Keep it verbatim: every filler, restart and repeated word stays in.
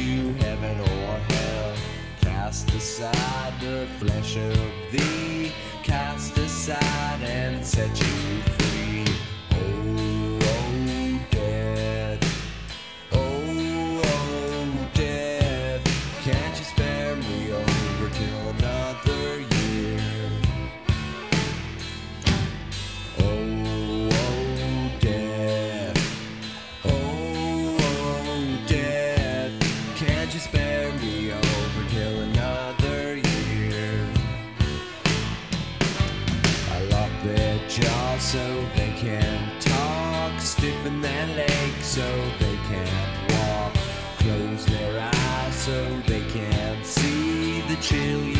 you heaven or hell. Cast aside the flesh of thee, cast aside and set you free. Oh, oh, death, oh, oh, death, can't you spare me over till another year? Oh, oh, death, oh, oh, death, can't you spare me over till another year? I lock their jaws so they can't talk, stiffen their legs so they can't walk, close their eyes so they can't see the chill